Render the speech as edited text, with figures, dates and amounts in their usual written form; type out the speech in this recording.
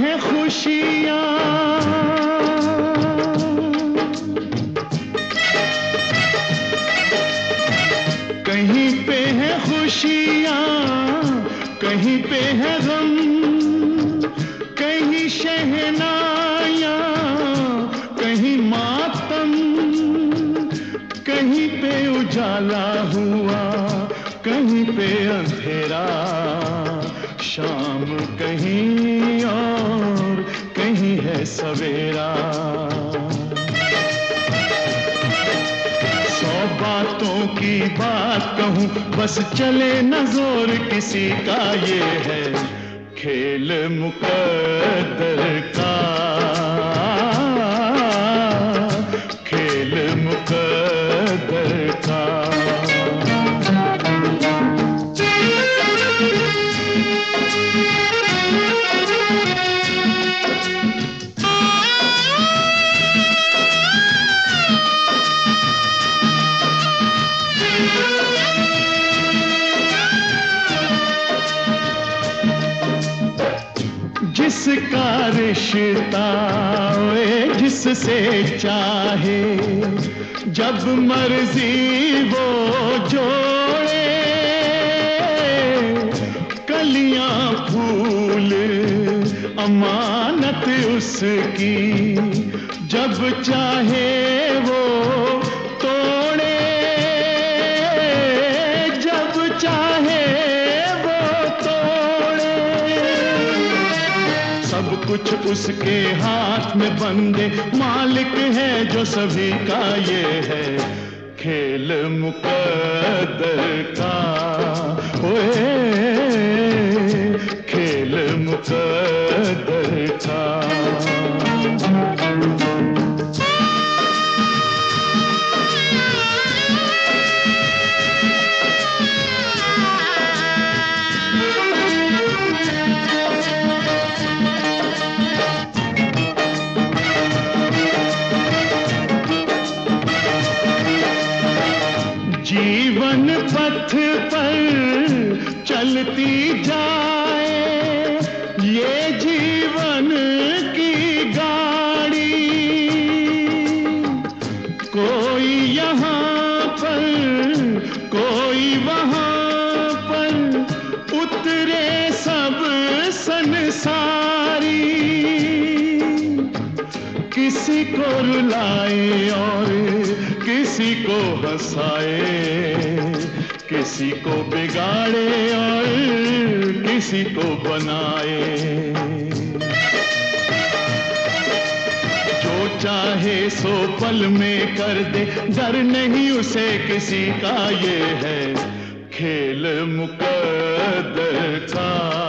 है खुशियाँ, कहीं पे है खुशियाँ, कहीं पे है गम, कहीं शहनाइयाँ, कहीं मातम, कहीं पे उजाला हुआ, कहीं पे अंधेरा, शाम कहीं और कहीं है सवेरा। सौ बातों की बात कहूँ बस चले न जोर किसी का, ये है खेल मुकद्दर का, खेल मुकद्दर का। जिसका रिश्ता वे जिससे चाहे, जब मर्जी वो जोड़े, कलियां फूल अमानत उसकी, जब चाहे वो तोड़े, जब चाहे वो तोड़े। सब कुछ उसके हाथ में बंदे, मालिक है जो सभी का, ये है खेल मुकद्दर का, ओए खेल मुकद्दर का। जीवन पथ पर चलती जाए ये जीवन की गाड़ी, कोई यहाँ पर कोई वहाँ पर, उतरे सब संसारी, किसी को रुलाए और किसी को हंसाए, किसी को बिगाड़े और किसी को बनाए। जो चाहे सो पल में कर दे, डर नहीं उसे किसी का, ये है खेल मुकद्दर का।